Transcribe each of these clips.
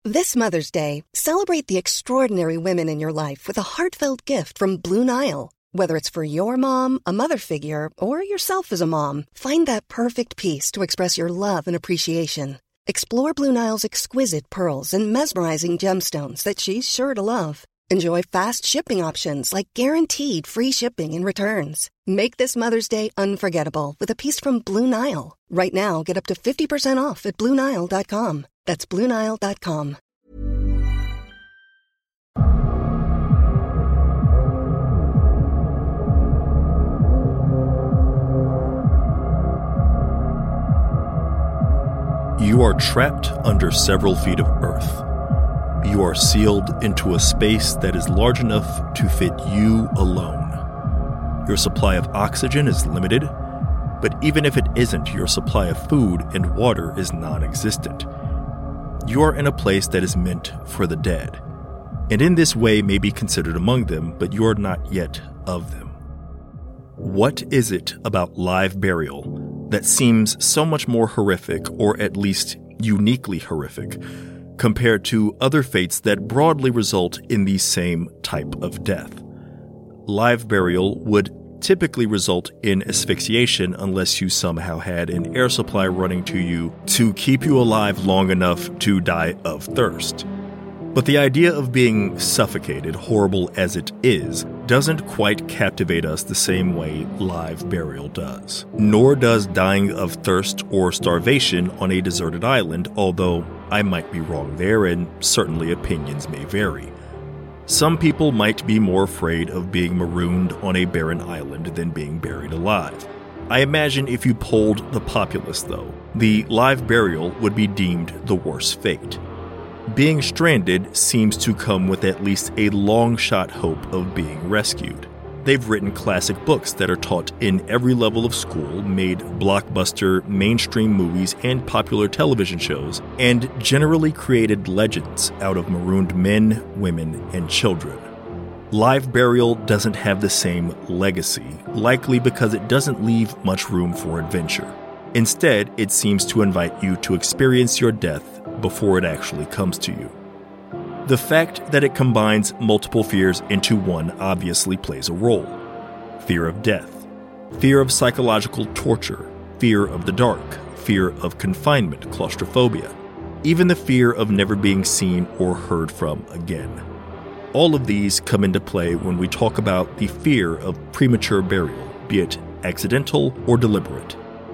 This Mother's Day, celebrate the extraordinary women in your life with a heartfelt gift from Blue Nile. Whether it's for your mom, a mother figure, or yourself as a mom, find that perfect piece to express your love and appreciation. Explore Blue Nile's exquisite pearls and mesmerizing gemstones that she's sure to love. Enjoy fast shipping options like guaranteed free shipping and returns. Make this Mother's Day unforgettable with a piece from Blue Nile. Right now, get up to 50% off at BlueNile.com. That's BlueNile.com. You are trapped under several feet of earth. You are sealed into a space that is large enough to fit you alone. Your supply of oxygen is limited, but even if it isn't, your supply of food and water is non-existent. You are in a place that is meant for the dead, and in this way may be considered among them, but you are not yet of them. What is it about live burial that seems so much more horrific, or at least uniquely horrific, compared to other fates that broadly result in the same type of death? Live burial would typically result in asphyxiation unless you somehow had an air supply running to you to keep you alive long enough to die of thirst. But the idea of being suffocated, horrible as it is, doesn't quite captivate us the same way live burial does. Nor does dying of thirst or starvation on a deserted island, although I might be wrong there and certainly opinions may vary. Some people might be more afraid of being marooned on a barren island than being buried alive. I imagine if you polled the populace, though, the live burial would be deemed the worst fate. Being stranded seems to come with at least a long-shot hope of being rescued. They've written classic books that are taught in every level of school, made blockbuster mainstream movies and popular television shows, and generally created legends out of marooned men, women, and children. Live burial doesn't have the same legacy, likely because it doesn't leave much room for adventure. Instead, it seems to invite you to experience your death before it actually comes to you. The fact that it combines multiple fears into one obviously plays a role. Fear of death, fear of psychological torture, fear of the dark, fear of confinement, claustrophobia, even the fear of never being seen or heard from again. All of these come into play when we talk about the fear of premature burial, be it accidental or deliberate.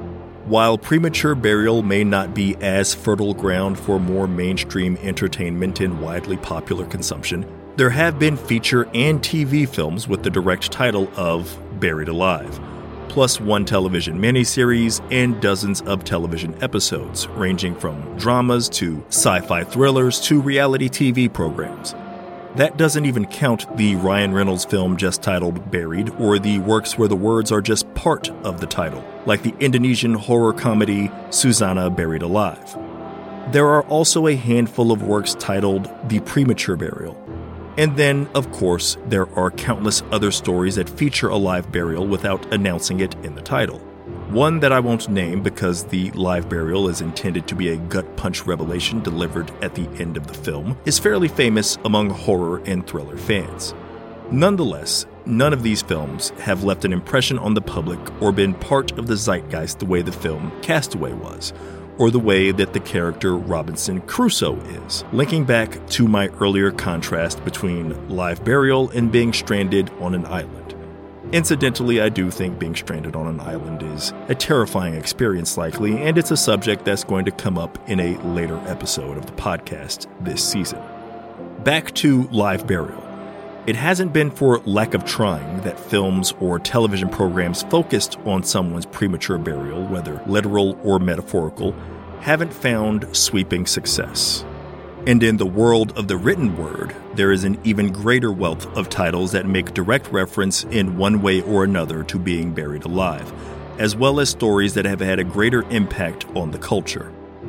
While premature burial may not be as fertile ground for more mainstream entertainment and widely popular consumption, there have been feature and TV films with the direct title of Buried Alive, plus one television miniseries and dozens of television episodes, ranging from dramas to sci-fi thrillers to reality TV programs. That doesn't even count the Ryan Reynolds film just titled Buried, or the works where the words are just part of the title, like the Indonesian horror comedy Susanna Buried Alive. There are also a handful of works titled The Premature Burial. And then, of course, there are countless other stories that feature a live burial without announcing it in the title. One that I won't name because the live burial is intended to be a gut-punch revelation delivered at the end of the film is fairly famous among horror and thriller fans. Nonetheless, none of these films have left an impression on the public or been part of the zeitgeist the way the film Castaway was, or the way that the character Robinson Crusoe is, linking back to my earlier contrast between live burial and being stranded on an island. Incidentally, I do think being stranded on an island is a terrifying experience likely, and it's a subject that's going to come up in a later episode of the podcast this season. Back to live burial. It hasn't been for lack of trying that films or television programs focused on someone's premature burial, whether literal or metaphorical, haven't found sweeping success. And in the world of the written word, there is an even greater wealth of titles that make direct reference in one way or another to being buried alive, as well as stories that have had a greater impact on the culture.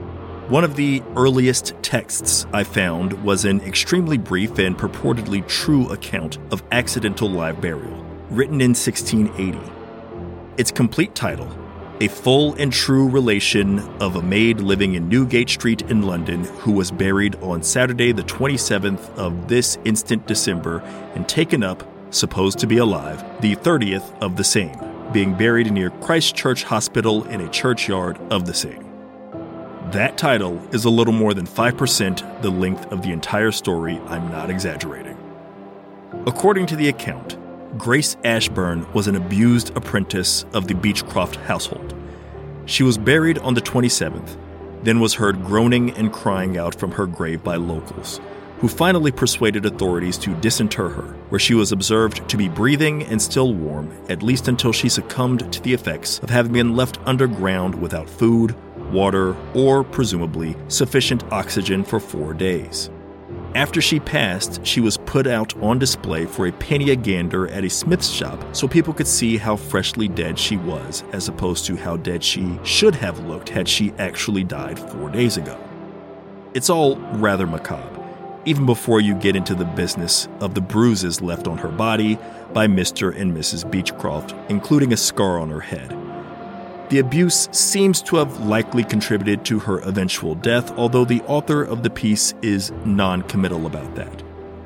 One of the earliest texts I found was an extremely brief and purportedly true account of accidental live burial, written in 1680. Its complete title, a full and true relation of a maid living in Newgate Street in London who was buried on Saturday the 27th of this instant December and taken up, supposed to be alive, the 30th of the same, being buried near Christ Church Hospital in a churchyard of the same. That title is a little more than 5% the length of the entire story. I'm not exaggerating. According to the account, Grace Ashburn was an abused apprentice of the Beechcroft household. She was buried on the 27th, then was heard groaning and crying out from her grave by locals, who finally persuaded authorities to disinter her, where she was observed to be breathing and still warm, at least until she succumbed to the effects of having been left underground without food, water, or, presumably, sufficient oxygen for 4 days. After she passed, she was put out on display for a penny a gander at a smith's shop so people could see how freshly dead she was, as opposed to how dead she should have looked had she actually died 4 days ago. It's all rather macabre, even before you get into the business of the bruises left on her body by Mr. and Mrs. Beechcroft, including a scar on her head. The abuse seems to have likely contributed to her eventual death, although the author of the piece is non-committal about that.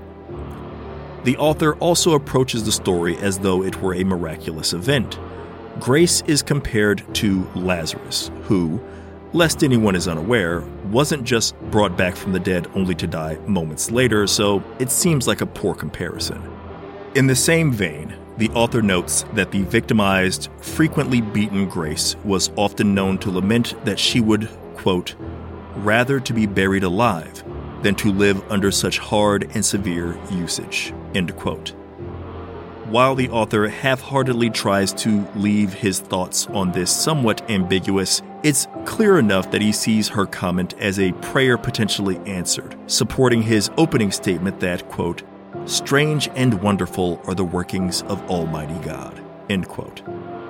The author also approaches the story as though it were a miraculous event. Grace is compared to Lazarus, who, lest anyone is unaware, wasn't just brought back from the dead only to die moments later, so it seems like a poor comparison. In the same vein, the author notes that the victimized, frequently beaten Grace was often known to lament that she would, quote, rather to be buried alive than to live under such hard and severe usage, end quote. While the author half-heartedly tries to leave his thoughts on this somewhat ambiguous, it's clear enough that he sees her comment as a prayer potentially answered, supporting his opening statement that, quote, strange and wonderful are the workings of Almighty God, end quote.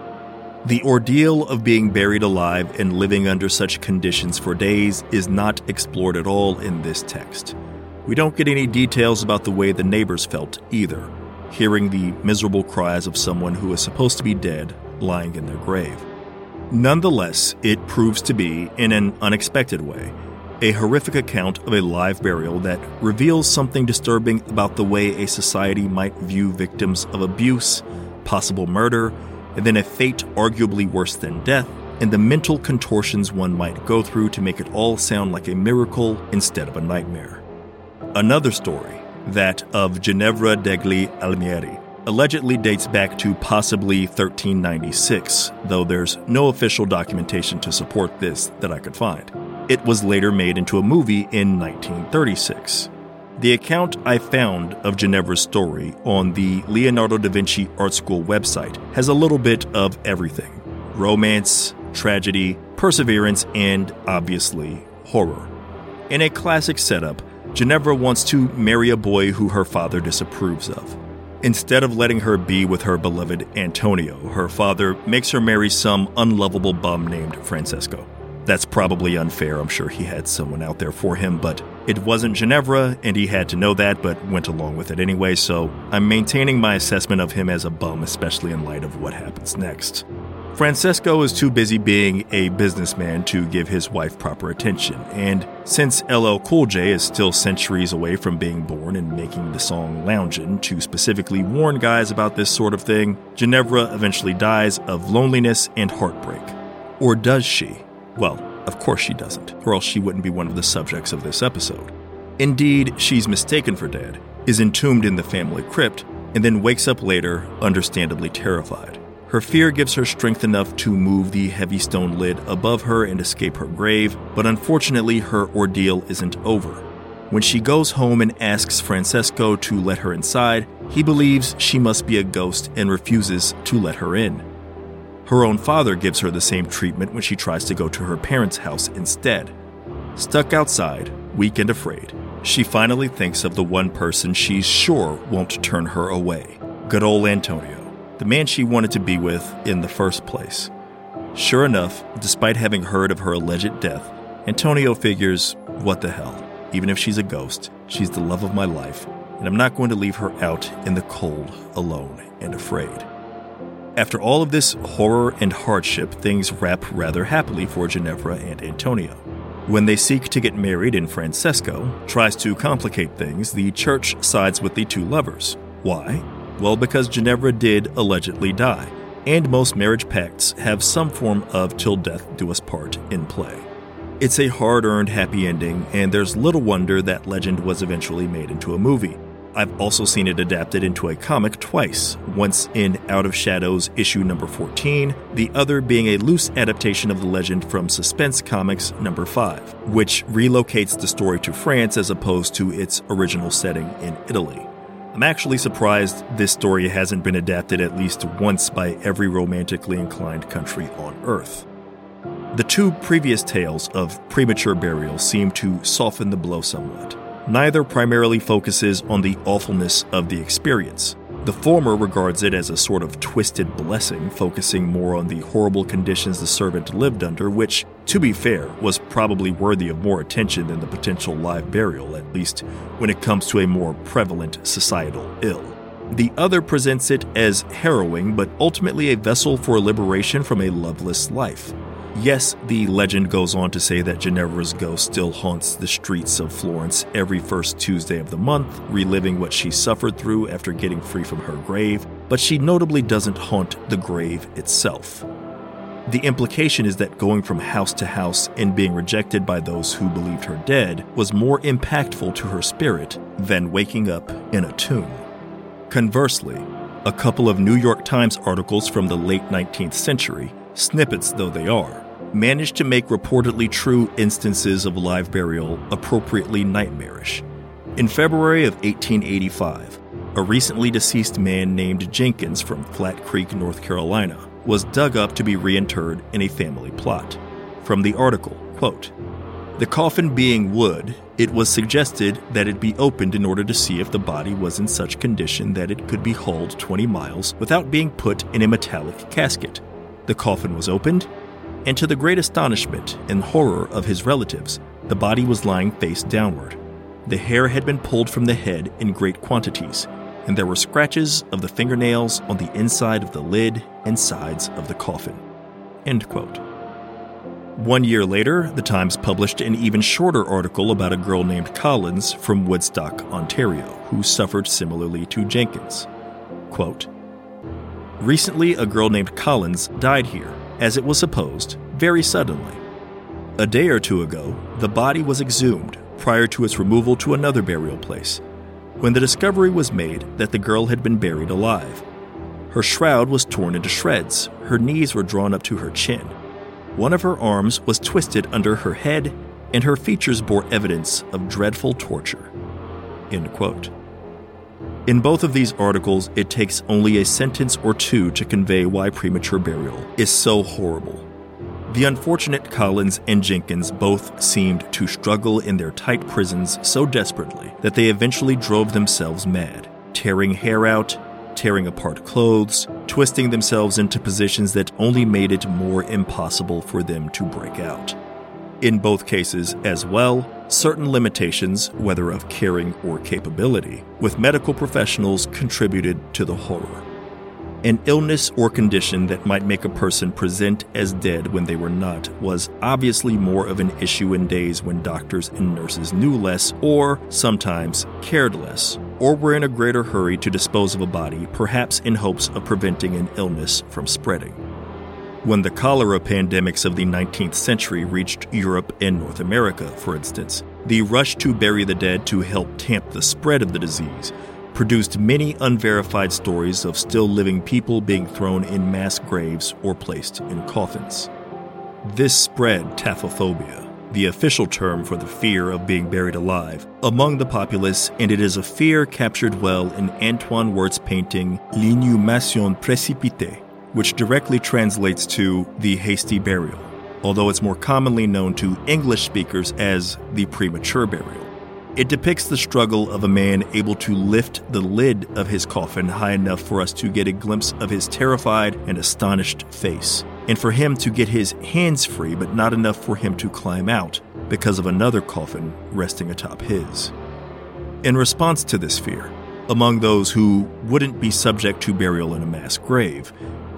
The ordeal of being buried alive and living under such conditions for days is not explored at all in this text. We don't get any details about the way the neighbors felt either, hearing the miserable cries of someone who is supposed to be dead lying in their grave. Nonetheless, it proves to be, in an unexpected way, a horrific account of a live burial that reveals something disturbing about the way a society might view victims of abuse, possible murder, and then a fate arguably worse than death, and the mental contortions one might go through to make it all sound like a miracle instead of a nightmare. Another story, that of Ginevra degli Almieri, allegedly dates back to possibly 1396, though there's no official documentation to support this that I could find. It was later made into a movie in 1936. The account I found of Ginevra's story on the Leonardo da Vinci Art School website has a little bit of everything: romance, tragedy, perseverance, and, obviously, horror. In a classic setup, Ginevra wants to marry a boy who her father disapproves of. Instead of letting her be with her beloved Antonio, her father makes her marry some unlovable bum named Francesco. That's probably unfair. I'm sure he had someone out there for him, but it wasn't Ginevra, and he had to know that, but went along with it anyway, so I'm maintaining my assessment of him as a bum, especially in light of what happens next. Francesco is too busy being a businessman to give his wife proper attention, and since LL Cool J is still centuries away from being born and making the song Loungin' to specifically warn guys about this sort of thing, Ginevra eventually dies of loneliness and heartbreak. Or does she? Well, of course she doesn't, or else she wouldn't be one of the subjects of this episode. Indeed, she's mistaken for dead, is entombed in the family crypt, and then wakes up later, understandably terrified. Her fear gives her strength enough to move the heavy stone lid above her and escape her grave, but unfortunately her ordeal isn't over. When she goes home and asks Francesco to let her inside, he believes she must be a ghost and refuses to let her in. Her own father gives her the same treatment when she tries to go to her parents' house instead. Stuck outside, weak and afraid, she finally thinks of the one person she's sure won't turn her away. Good old Antonio, the man she wanted to be with in the first place. Sure enough, despite having heard of her alleged death, Antonio figures, what the hell? Even if she's a ghost, she's the love of my life, and I'm not going to leave her out in the cold, alone, and afraid. After all of this horror and hardship, things wrap rather happily for Ginevra and Antonio. When they seek to get married and Francesco tries to complicate things, the church sides with the two lovers. Why? Well, because Ginevra did allegedly die, and most marriage pacts have some form of till death do us part in play. It's a hard-earned happy ending, and there's little wonder that legend was eventually made into a movie. I've also seen it adapted into a comic twice, once in Out of Shadows issue number 14, the other being a loose adaptation of the legend from Suspense Comics number 5, which relocates the story to France as opposed to its original setting in Italy. I'm actually surprised this story hasn't been adapted at least once by every romantically inclined country on Earth. The two previous tales of premature burial seem to soften the blow somewhat. Neither primarily focuses on the awfulness of the experience. The former regards it as a sort of twisted blessing, focusing more on the horrible conditions the servant lived under, which, to be fair, was probably worthy of more attention than the potential live burial, at least when it comes to a more prevalent societal ill. The other presents it as harrowing, but ultimately a vessel for liberation from a loveless life. Yes, the legend goes on to say that Ginevra's ghost still haunts the streets of Florence every first Tuesday of the month, reliving what she suffered through after getting free from her grave, but she notably doesn't haunt the grave itself. The implication is that going from house to house and being rejected by those who believed her dead was more impactful to her spirit than waking up in a tomb. Conversely, a couple of New York Times articles from the late 19th century, snippets though they are, managed to make reportedly true instances of live burial appropriately nightmarish. In February of 1885, a recently deceased man named Jenkins from Flat Creek, North Carolina, was dug up to be reinterred in a family plot. From the article, quote, "The coffin being wood, it was suggested that it be opened in order to see if the body was in such condition that it could be hauled 20 miles without being put in a metallic casket. The coffin was opened, and to the great astonishment and horror of his relatives, the body was lying face downward. The hair had been pulled from the head in great quantities, and there were scratches of the fingernails on the inside of the lid and sides of the coffin." End quote. 1 year later, the Times published an even shorter article about a girl named Collins from Woodstock, Ontario, who suffered similarly to Jenkins. Quote, "Recently, a girl named Collins died here, as it was supposed, very suddenly. A day or two ago, the body was exhumed prior to its removal to another burial place, when the discovery was made that the girl had been buried alive. Her shroud was torn into shreds, her knees were drawn up to her chin. One of her arms was twisted under her head, and her features bore evidence of dreadful torture." End quote. In both of these articles, it takes only a sentence or two to convey why premature burial is so horrible. The unfortunate Collins and Jenkins both seemed to struggle in their tight prisons so desperately that they eventually drove themselves mad, tearing hair out, tearing apart clothes, twisting themselves into positions that only made it more impossible for them to break out. In both cases, as well, certain limitations, whether of caring or capability, with medical professionals contributed to the horror. An illness or condition that might make a person present as dead when they were not was obviously more of an issue in days when doctors and nurses knew less or, sometimes, cared less, or were in a greater hurry to dispose of a body, perhaps in hopes of preventing an illness from spreading. When the cholera pandemics of the 19th century reached Europe and North America, for instance, the rush to bury the dead to help tamp the spread of the disease produced many unverified stories of still living people being thrown in mass graves or placed in coffins. This spread taphophobia, the official term for the fear of being buried alive, among the populace, and it is a fear captured well in Antoine Wert's painting L'inhumation précipitée, which directly translates to the hasty burial, although it's more commonly known to English speakers as the premature burial. It depicts the struggle of a man able to lift the lid of his coffin high enough for us to get a glimpse of his terrified and astonished face, and for him to get his hands free but not enough for him to climb out because of another coffin resting atop his. In response to this fear, among those who wouldn't be subject to burial in a mass grave,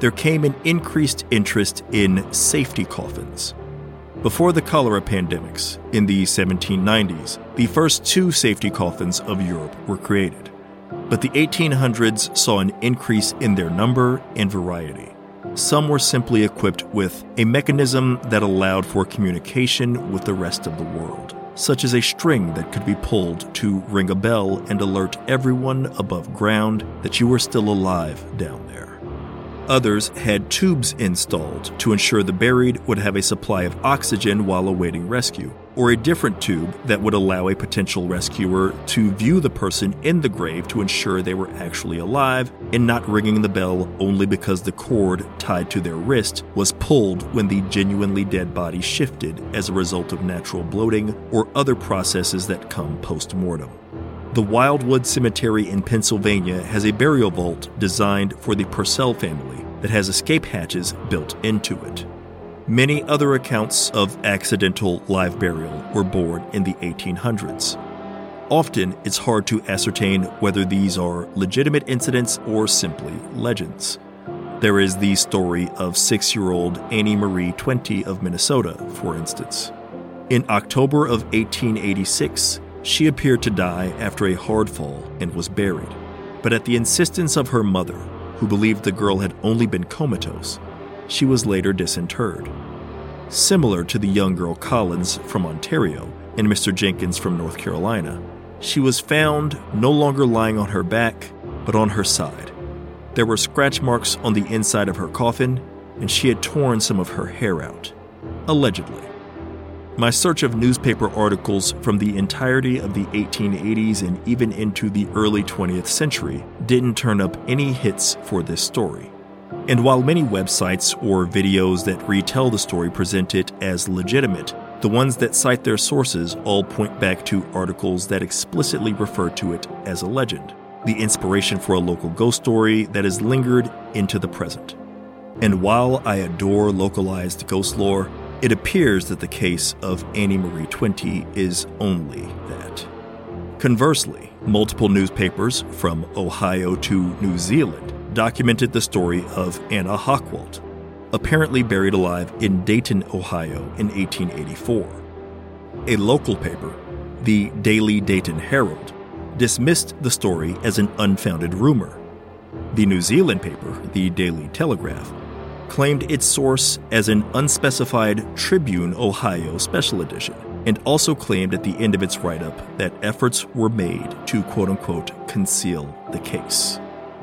there came an increased interest in safety coffins. Before the cholera pandemics, in the 1790s, the first 2 safety coffins of Europe were created. But the 1800s saw an increase in their number and variety. Some were simply equipped with a mechanism that allowed for communication with the rest of the world, such as a string that could be pulled to ring a bell and alert everyone above ground that you were still alive down there. Others had tubes installed to ensure the buried would have a supply of oxygen while awaiting rescue, or a different tube that would allow a potential rescuer to view the person in the grave to ensure they were actually alive and not ringing the bell only because the cord tied to their wrist was pulled when the genuinely dead body shifted as a result of natural bloating or other processes that come post-mortem. The Wildwood Cemetery in Pennsylvania has a burial vault designed for the Purcell family that has escape hatches built into it. Many other accounts of accidental live burial were born in the 1800s. Often, it's hard to ascertain whether these are legitimate incidents or simply legends. There is the story of 6-year-old Annie Marie Twenty of Minnesota, for instance. In October of 1886, she appeared to die after a hard fall and was buried. But at the insistence of her mother, who believed the girl had only been comatose, she was later disinterred. Similar to the young girl Collins from Ontario and Mr. Jenkins from North Carolina, she was found no longer lying on her back, but on her side. There were scratch marks on the inside of her coffin, and she had torn some of her hair out, allegedly. My search of newspaper articles from the entirety of the 1880s and even into the early 20th century didn't turn up any hits for this story. And while many websites or videos that retell the story present it as legitimate, the ones that cite their sources all point back to articles that explicitly refer to it as a legend, the inspiration for a local ghost story that has lingered into the present. And while I adore localized ghost lore, it appears that the case of Annie Marie Twenty is only that. Conversely, multiple newspapers from Ohio to New Zealand documented the story of Anna Hockwalt, apparently buried alive in Dayton, Ohio in 1884. A local paper, the Daily Dayton Herald, dismissed the story as an unfounded rumor. The New Zealand paper, the Daily Telegraph, claimed its source as an unspecified Tribune, Ohio special edition, and also claimed at the end of its write-up that efforts were made to quote-unquote conceal the case.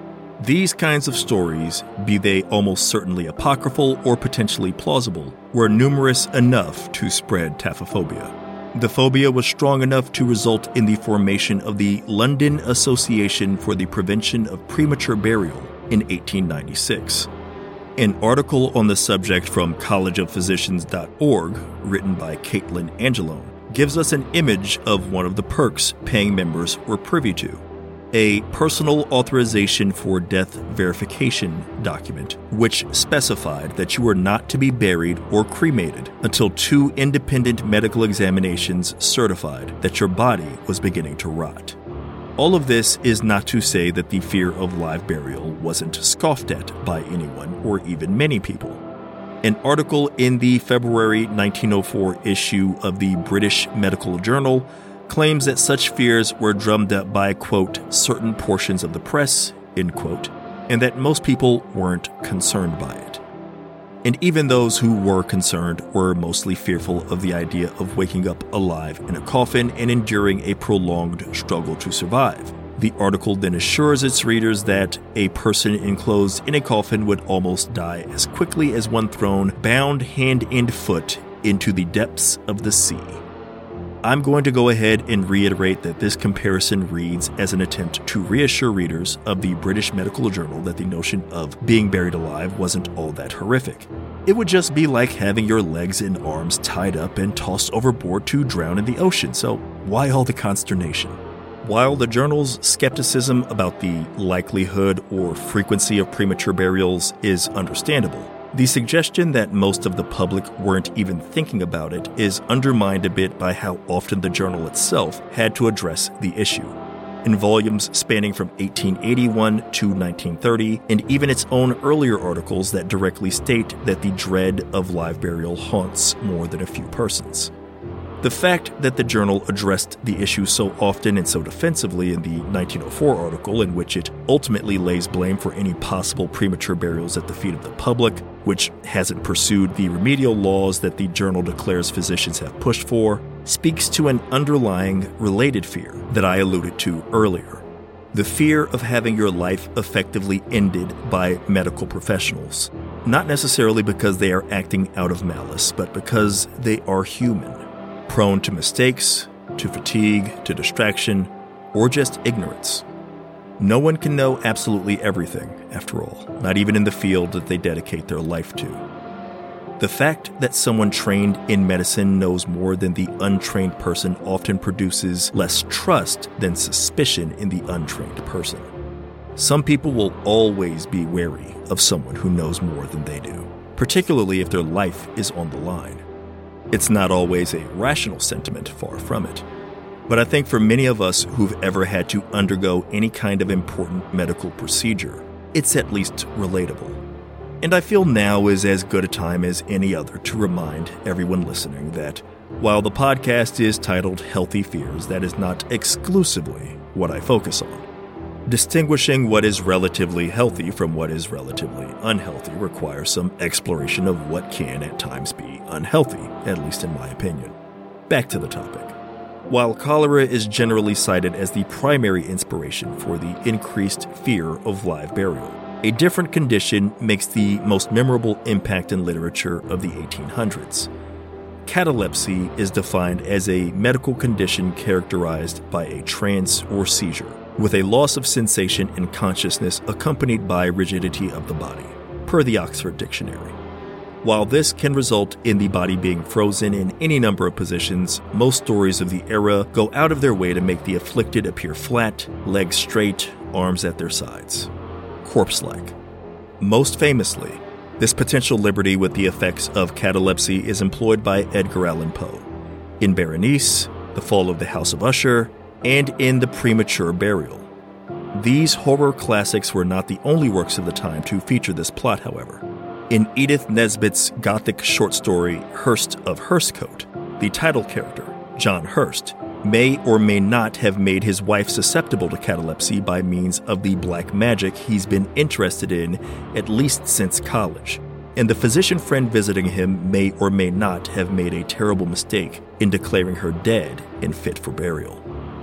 These kinds of stories, be they almost certainly apocryphal or potentially plausible, were numerous enough to spread taphophobia. The phobia was strong enough to result in the formation of the London Association for the Prevention of Premature Burial in 1896. An article on the subject from collegeofphysicians.org, written by Caitlin Angelone, gives us an image of one of the perks paying members were privy to: a personal authorization for death verification document, which specified that you were not to be buried or cremated until 2 independent medical examinations certified that your body was beginning to rot. All of this is not to say that the fear of live burial wasn't scoffed at by anyone or even many people. An article in the February 1904 issue of the British Medical Journal claims that such fears were drummed up by, quote, certain portions of the press, end quote, and that most people weren't concerned by it. And even those who were concerned were mostly fearful of the idea of waking up alive in a coffin and enduring a prolonged struggle to survive. The article then assures its readers that a person enclosed in a coffin would almost die as quickly as one thrown, bound hand and foot, into the depths of the sea. I'm going to go ahead and reiterate that this comparison reads as an attempt to reassure readers of the British Medical Journal that the notion of being buried alive wasn't all that horrific. It would just be like having your legs and arms tied up and tossed overboard to drown in the ocean, so why all the consternation? While the journal's skepticism about the likelihood or frequency of premature burials is understandable, the suggestion that most of the public weren't even thinking about it is undermined a bit by how often the journal itself had to address the issue. in volumes spanning from 1881 to 1930, and even its own earlier articles that directly state that the dread of live burial haunts more than a few persons. The fact that the journal addressed the issue so often and so defensively in the 1904 article, in which it ultimately lays blame for any possible premature burials at the feet of the public, which hasn't pursued the remedial laws that the journal declares physicians have pushed for, speaks to an underlying related fear that I alluded to earlier. The fear of having your life effectively ended by medical professionals. Not necessarily because they are acting out of malice, but because they are human. Prone to mistakes, to fatigue, to distraction, or just ignorance. No one can know absolutely everything, after all, not even in the field that they dedicate their life to. The fact that someone trained in medicine knows more than the untrained person often produces less trust than suspicion in the untrained person. Some people will always be wary of someone who knows more than they do, particularly if their life is on the line. It's not always a rational sentiment, far from it. But I think for many of us who've ever had to undergo any kind of important medical procedure, it's at least relatable. And I feel now is as good a time as any other to remind everyone listening that while the podcast is titled Healthy Fears, that is not exclusively what I focus on. Distinguishing what is relatively healthy from what is relatively unhealthy requires some exploration of what can at times be unhealthy, at least in my opinion. Back to the topic. While cholera is generally cited as the primary inspiration for the increased fear of live burial, a different condition makes the most memorable impact in literature of the 1800s. Catalepsy is defined as a medical condition characterized by a trance or seizure, with a loss of sensation and consciousness accompanied by rigidity of the body, per the Oxford Dictionary. While this can result in the body being frozen in any number of positions, most stories of the era go out of their way to make the afflicted appear flat, legs straight, arms at their sides. Corpse-like. Most famously, this potential liberty with the effects of catalepsy is employed by Edgar Allan Poe in Berenice, The Fall of the House of Usher, and in The Premature Burial. These horror classics were not the only works of the time to feature this plot, however. In Edith Nesbit's Gothic short story Hurst of Hurstcote, the title character, John Hurst, may or may not have made his wife susceptible to catalepsy by means of the black magic he's been interested in at least since college, and the physician friend visiting him may or may not have made a terrible mistake in declaring her dead and fit for burial.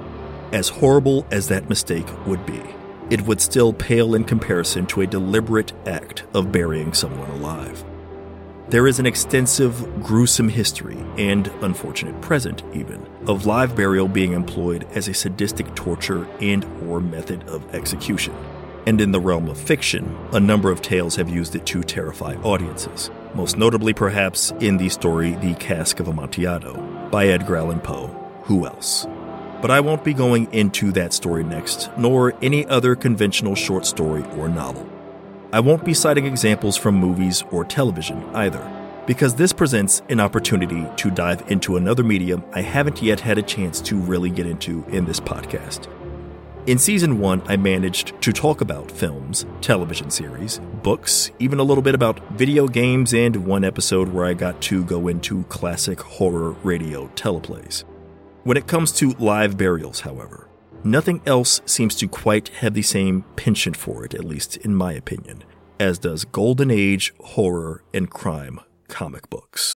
As horrible as that mistake would be, it would still pale in comparison to a deliberate act of burying someone alive. There is an extensive, gruesome history, and unfortunate present even, of live burial being employed as a sadistic torture and/or method of execution. And in the realm of fiction, a number of tales have used it to terrify audiences, most notably perhaps in the story The Cask of Amontillado by Edgar Allan Poe. Who else? But I won't be going into that story next, nor any other conventional short story or novel. I won't be citing examples from movies or television either, because this presents an opportunity to dive into another medium I haven't yet had a chance to really get into in this podcast. In Season 1, I managed to talk about films, television series, books, even a little bit about video games, and one episode where I got to go into classic horror radio teleplays. When it comes to live burials, however, nothing else seems to quite have the same penchant for it, at least in my opinion, as does Golden Age horror and crime comic books.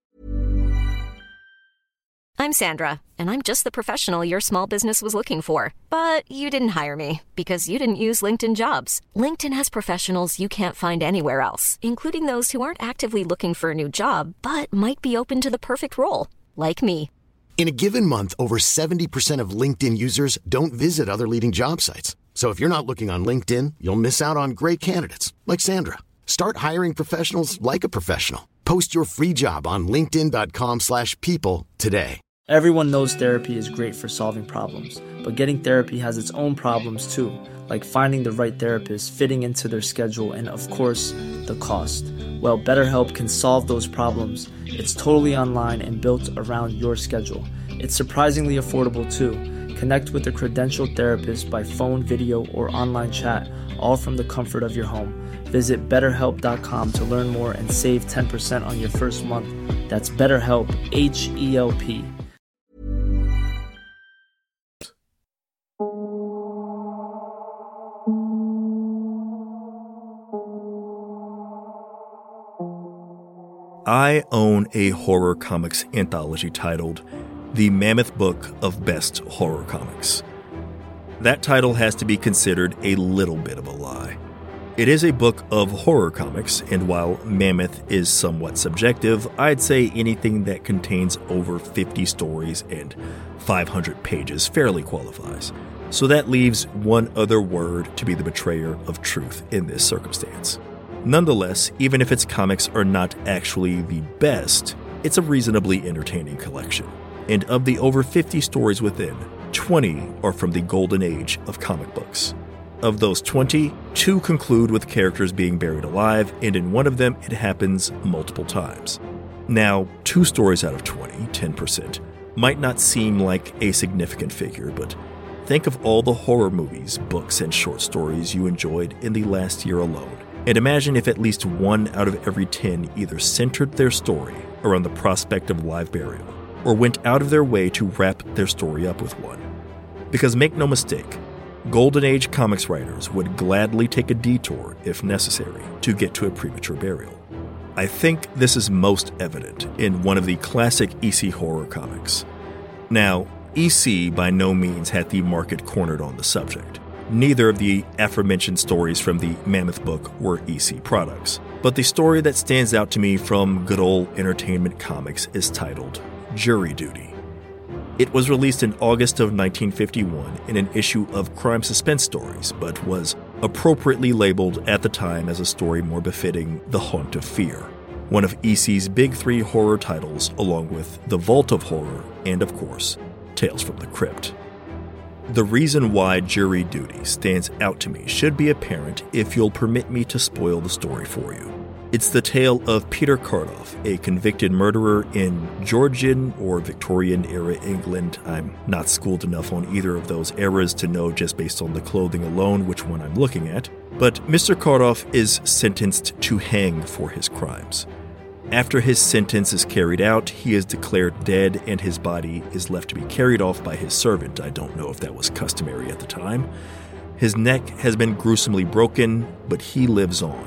I'm Sandra, and I'm just the professional your small business was looking for. But you didn't hire me because you didn't use LinkedIn Jobs. LinkedIn has professionals you can't find anywhere else, including those who aren't actively looking for a new job, but might be open to the perfect role, like me. In a given month, over 70% of LinkedIn users don't visit other leading job sites. So if you're not looking on LinkedIn, you'll miss out on great candidates like Sandra. Start hiring professionals like a professional. Post your free job on linkedin.com/people today. Everyone knows therapy is great for solving problems, but getting therapy has its own problems too, like finding the right therapist, fitting into their schedule, and of course, the cost. Well, BetterHelp can solve those problems. It's totally online and built around your schedule. It's surprisingly affordable too. Connect with a credentialed therapist by phone, video, or online chat, all from the comfort of your home. Visit BetterHelp.com to learn more and save 10% on your first month. That's BetterHelp, H-E-L-P. I own a horror comics anthology titled The Mammoth Book of Best Horror Comics. That title has to be considered a little bit of a lie. It is a book of horror comics, and while mammoth is somewhat subjective, I'd say anything that contains over 50 stories and 500 pages fairly qualifies. So that leaves one other word to be the betrayer of truth in this circumstance. Nonetheless, even if its comics are not actually the best, it's a reasonably entertaining collection. And of the over 50 stories within, 20 are from the golden age of comic books. Of those 20, 2 conclude with characters being buried alive, and in one of them it happens multiple times. Now, 2 stories out of 20, 10%, might not seem like a significant figure, but think of all the horror movies, books, and short stories you enjoyed in the last year alone. And imagine if at least 1 out of every 10 either centered their story around the prospect of live burial, or went out of their way to wrap their story up with one. Because make no mistake, Golden Age comics writers would gladly take a detour, if necessary, to get to a premature burial. I think this is most evident in one of the classic EC horror comics. Now, EC by no means had the market cornered on the subject. Neither of the aforementioned stories from the Mammoth Book were EC products, but the story that stands out to me from good old Entertainment Comics is titled Jury Duty. It was released in August of 1951 in an issue of Crime Suspense Stories, but was appropriately labeled at the time as a story more befitting The Haunt of Fear, one of EC's big 3 horror titles, along with The Vault of Horror and, of course, Tales from the Crypt. The reason why Jury Duty stands out to me should be apparent if you'll permit me to spoil the story for you. It's the tale of Peter Kardoff, a convicted murderer in Georgian or Victorian-era England. I'm not schooled enough on either of those eras to know just based on the clothing alone which one I'm looking at, but Mr. Kardoff is sentenced to hang for his crimes. After his sentence is carried out, he is declared dead and his body is left to be carried off by his servant. I don't know if that was customary at the time. His neck has been gruesomely broken, but he lives on.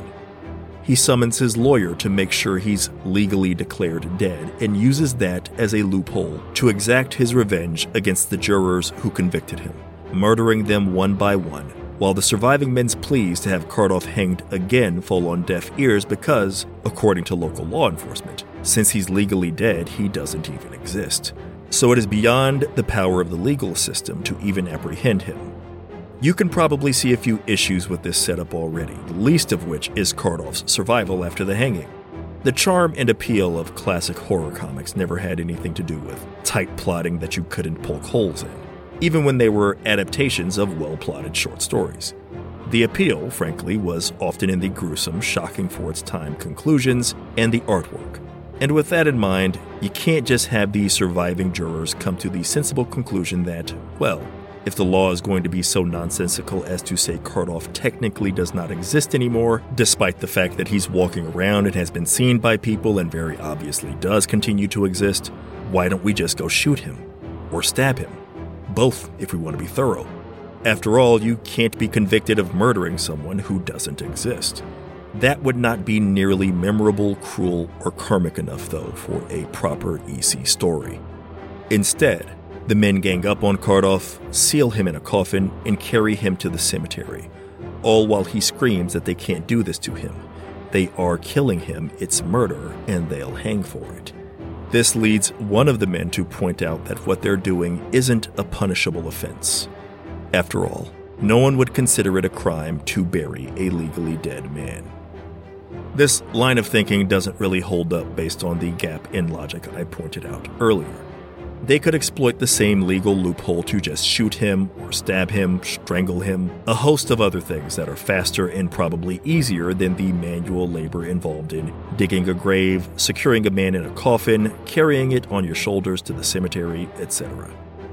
He summons his lawyer to make sure he's legally declared dead and uses that as a loophole to exact his revenge against the jurors who convicted him, murdering them one by one, while the surviving men's pleas to have Kardoff hanged again fall on deaf ears because, according to local law enforcement, since he's legally dead, he doesn't even exist. So it is beyond the power of the legal system to even apprehend him. You can probably see a few issues with this setup already, the least of which is Kardoff's survival after the hanging. The charm and appeal of classic horror comics never had anything to do with tight plotting that you couldn't poke holes in, even when they were adaptations of well-plotted short stories. The appeal, frankly, was often in the gruesome, shocking for its time conclusions and the artwork. And with that in mind, you can't just have the surviving jurors come to the sensible conclusion that, well, if the law is going to be so nonsensical as to say Kardoff technically does not exist anymore, despite the fact that he's walking around and has been seen by people and very obviously does continue to exist, why don't we just go shoot him? Or stab him? Both, if we want to be thorough. After all, you can't be convicted of murdering someone who doesn't exist. That would not be nearly memorable, cruel, or karmic enough, though, for a proper EC story. Instead, the men gang up on Kardoff, seal him in a coffin, and carry him to the cemetery, all while he screams that they can't do this to him. They are killing him, it's murder, and they'll hang for it. This leads one of the men to point out that what they're doing isn't a punishable offense. After all, no one would consider it a crime to bury a legally dead man. This line of thinking doesn't really hold up based on the gap in logic I pointed out earlier. They could exploit the same legal loophole to just shoot him or stab him, strangle him, a host of other things that are faster and probably easier than the manual labor involved in digging a grave, securing a man in a coffin, carrying it on your shoulders to the cemetery, etc.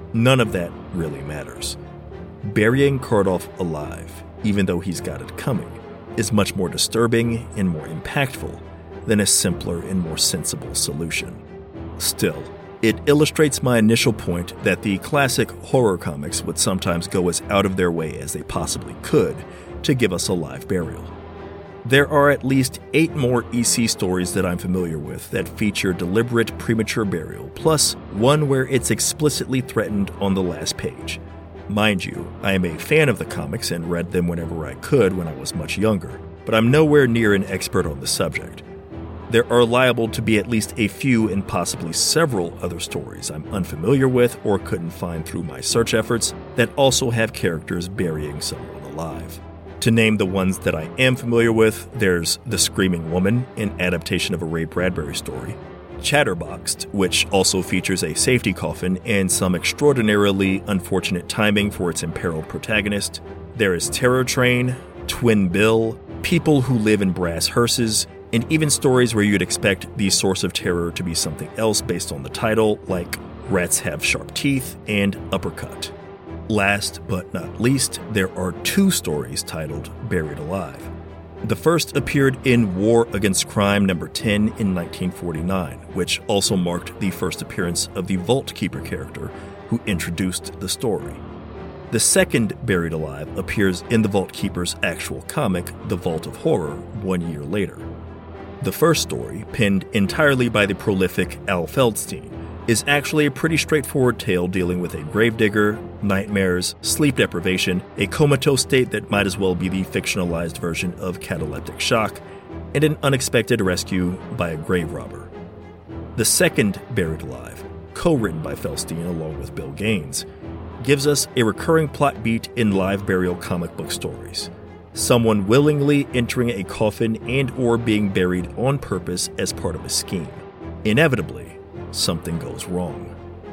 None of that really matters. Burying Kardoff alive, even though he's got it coming, is much more disturbing and more impactful than a simpler and more sensible solution. Still, it illustrates my initial point that the classic horror comics would sometimes go as out of their way as they possibly could to give us a live burial. There are at least 8 more EC stories that I'm familiar with that feature deliberate premature burial, plus one where it's explicitly threatened on the last page. Mind you, I am a fan of the comics and read them whenever I could when I was much younger, but I'm nowhere near an expert on the subject. There are liable to be at least a few and possibly several other stories I'm unfamiliar with or couldn't find through my search efforts that also have characters burying someone alive. To name the ones that I am familiar with, there's The Screaming Woman, an adaptation of a Ray Bradbury story, Chatterboxed, which also features a safety coffin and some extraordinarily unfortunate timing for its imperiled protagonist. There is Terror Train, Twin Bill, People Who Live in Brass Hearses, and even stories where you'd expect the source of terror to be something else based on the title, like Rats Have Sharp Teeth and Uppercut. Last but not least, there are 2 stories titled Buried Alive. The first appeared in War Against Crime No. 10 in 1949, which also marked the first appearance of the Vault Keeper character who introduced the story. The second Buried Alive appears in the Vault Keeper's actual comic, The Vault of Horror, 1 year later. The first story, penned entirely by the prolific Al Feldstein, is actually a pretty straightforward tale dealing with a gravedigger, nightmares, sleep deprivation, a comatose state that might as well be the fictionalized version of cataleptic shock, and an unexpected rescue by a grave robber. The second Buried Alive, co-written by Feldstein along with Bill Gaines, gives us a recurring plot beat in live burial comic book stories. Someone willingly entering a coffin and or being buried on purpose as part of a scheme. Inevitably, something goes wrong.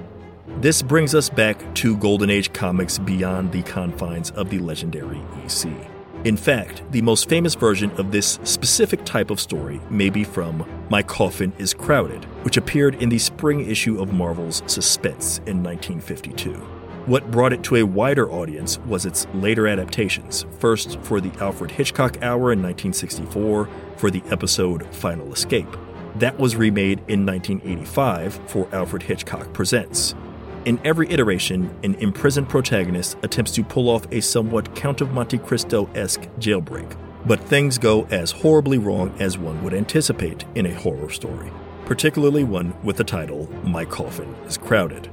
This brings us back to Golden Age comics beyond the confines of the legendary EC. In fact, the most famous version of this specific type of story may be from My Coffin is Crowded, which appeared in the spring issue of Marvel's Suspense in 1952. What brought it to a wider audience was its later adaptations, first for the Alfred Hitchcock Hour in 1964 for the episode Final Escape. That was remade in 1985 for Alfred Hitchcock Presents. In every iteration, an imprisoned protagonist attempts to pull off a somewhat Count of Monte Cristo-esque jailbreak, but things go as horribly wrong as one would anticipate in a horror story, particularly one with the title My Coffin is Crowded.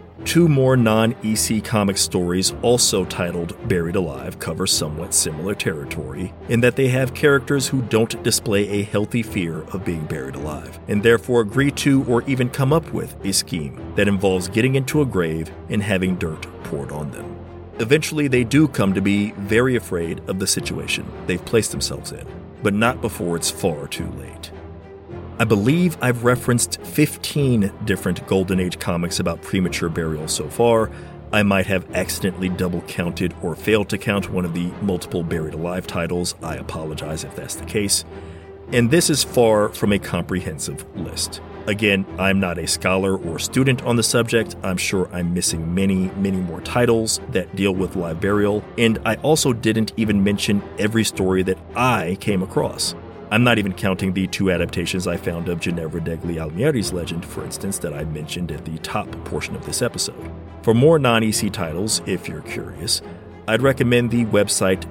2 more non-EC comic stories, also titled Buried Alive, cover somewhat similar territory in that they have characters who don't display a healthy fear of being buried alive, and therefore agree to or even come up with a scheme that involves getting into a grave and having dirt poured on them. Eventually, they do come to be very afraid of the situation they've placed themselves in, but not before it's far too late. I believe I've referenced 15 different Golden Age comics about premature burial so far. I might have accidentally double counted or failed to count one of the multiple Buried Alive titles. I apologize if that's the case. And this is far from a comprehensive list. Again, I'm not a scholar or student on the subject. I'm sure I'm missing many, many more titles that deal with live burial, and I also didn't even mention every story that I came across. I'm not even counting the 2 adaptations I found of Ginevra degli Almieri's legend, for instance, that I mentioned at the top portion of this episode. For more non-EC titles, if you're curious, I'd recommend the website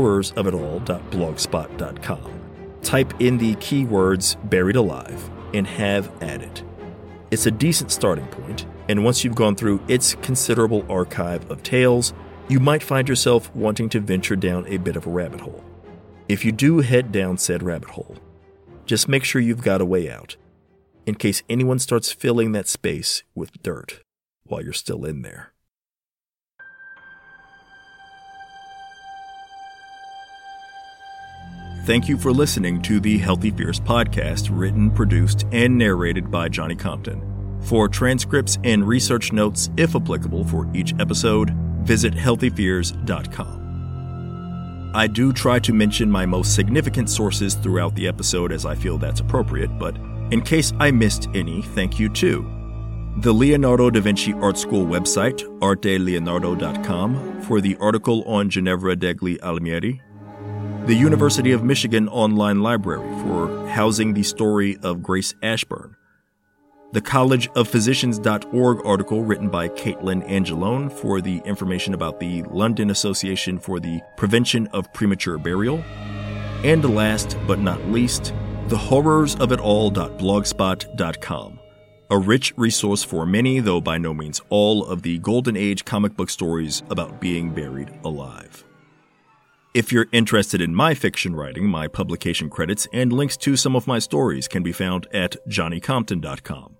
thehorrorsofitall.blogspot.com. Type in the keywords Buried Alive and have at it. It's a decent starting point, and once you've gone through its considerable archive of tales, you might find yourself wanting to venture down a bit of a rabbit hole. If you do head down said rabbit hole, just make sure you've got a way out, in case anyone starts filling that space with dirt while you're still in there. Thank you for listening to the Healthy Fears podcast, written, produced, and narrated by Johnny Compton. For transcripts and research notes, if applicable, for each episode, visit healthyfears.com. I do try to mention my most significant sources throughout the episode as I feel that's appropriate, but in case I missed any, thank you too. The Leonardo da Vinci Art School website, arteleonardo.com, for the article on Ginevra degli Almieri. The University of Michigan Online Library for housing the story of Grace Ashburn. The collegeofphysicians.org article written by Caitlin Angelone for the information about the London Association for the Prevention of Premature Burial. And last but not least, thehorrorsofitall.blogspot.com, a rich resource for many, though by no means all, of the Golden Age comic book stories about being buried alive. If you're interested in my fiction writing, my publication credits and links to some of my stories can be found at johnnycompton.com.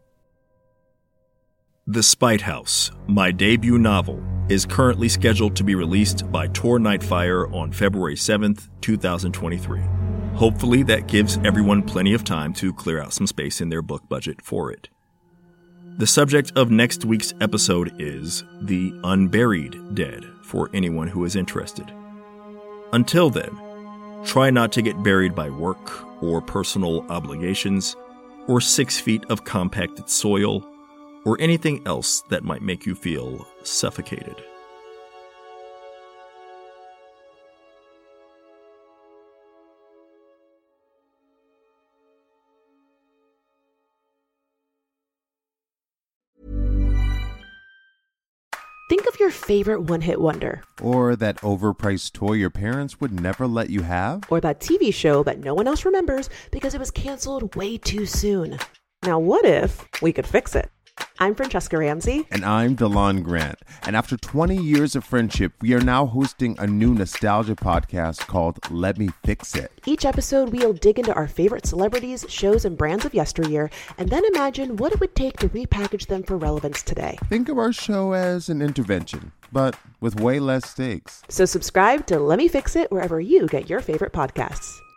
The Spite House, my debut novel, is currently scheduled to be released by Tor Nightfire on February 7th, 2023. Hopefully that gives everyone plenty of time to clear out some space in their book budget for it. The subject of next week's episode is the unburied dead, for anyone who is interested. Until then, try not to get buried by work or personal obligations or 6 feet of compacted soil or anything else that might make you feel suffocated. Think of your favorite one-hit wonder. Or that overpriced toy your parents would never let you have. Or that TV show that no one else remembers because it was canceled way too soon. Now what if we could fix it? I'm Francesca Ramsey. And I'm DeLon Grant. And after 20 years of friendship, we are now hosting a new nostalgia podcast called Let Me Fix It. Each episode, we'll dig into our favorite celebrities, shows, and brands of yesteryear, and then imagine what it would take to repackage them for relevance today. Think of our show as an intervention, but with way less stakes. So subscribe to Let Me Fix It wherever you get your favorite podcasts.